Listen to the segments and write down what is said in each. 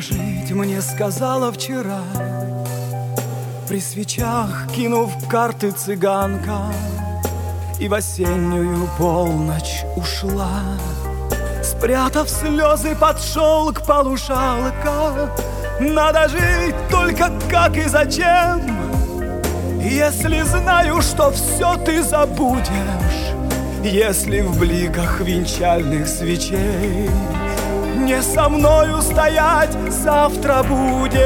жить, мне сказала вчера, при свечах кинув карты цыганка, и в осеннюю полночь ушла, спрятав слезы под шелк полушалка. Надо жить только как и зачем, если знаю, что все ты забудешь, если в бликах венчальных свечей не со мною стоять завтра будешь.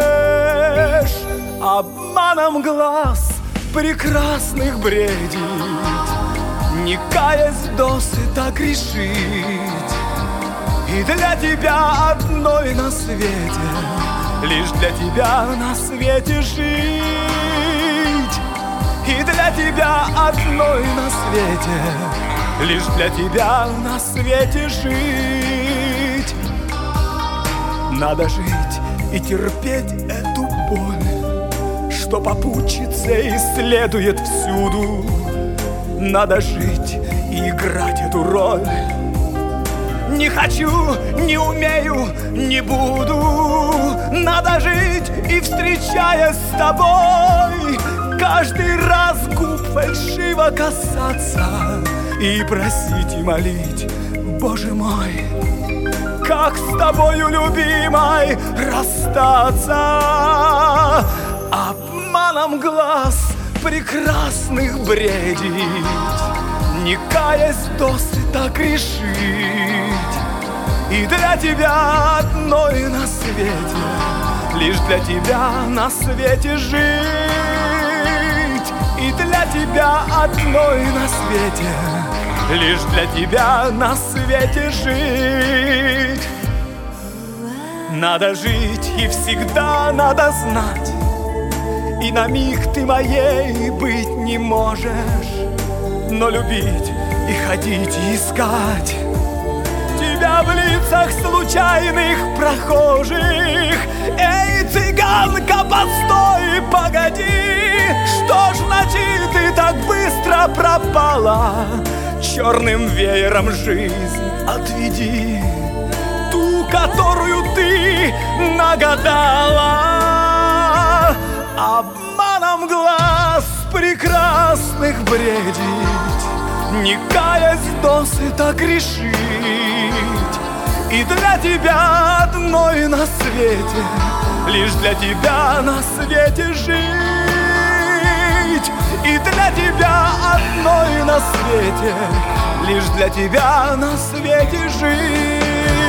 Обманом глаз прекрасных бредить, не каясь досыта грешить, и для тебя одной на свете, лишь для тебя на свете жить, и для тебя одной на свете, лишь для тебя на свете жить. Надо жить и терпеть эту боль, что попутчицей следует всюду. Надо жить и играть эту роль. Не хочу, не умею, не буду. Надо жить и, встречаясь с тобой, каждый раз губ фальшиво касаться и просить и молить: Боже мой, как с тобою, любимой, расстаться. Обманом глаз прекрасных бредить, не каясь досыта грешить, и для тебя одной на свете, лишь для тебя на свете жить, и для тебя одной на свете, лишь для тебя на свете жить. Надо жить и всегда надо знать, и на миг ты моей быть не можешь, но любить и ходить и искать тебя в лицах случайных прохожих. Эй, цыганка, постой, погоди, что ж значит ты так быстро пропала? Черным веером жизнь отведи, ту, которую ты нагадала. Обманом глаз прекрасных бредить, не каясь досыта грешить, и для тебя одной на свете, лишь для тебя на свете жить, и для тебя одной на свете, лишь для тебя на свете жить.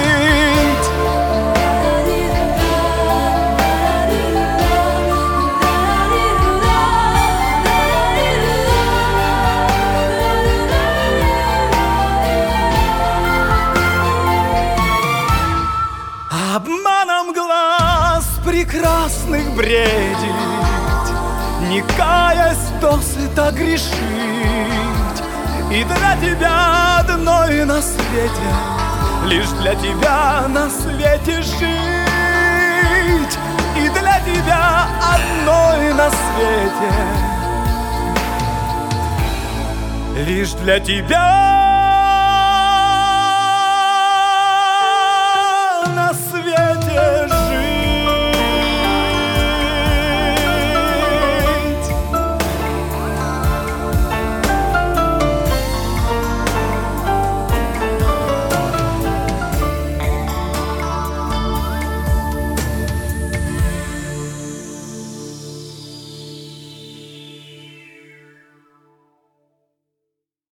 Обманом глаз прекрасных бредить, не каясь досыта грешить, и для тебя одной на свете, лишь для тебя на свете жить, и для тебя одной на свете, лишь для тебя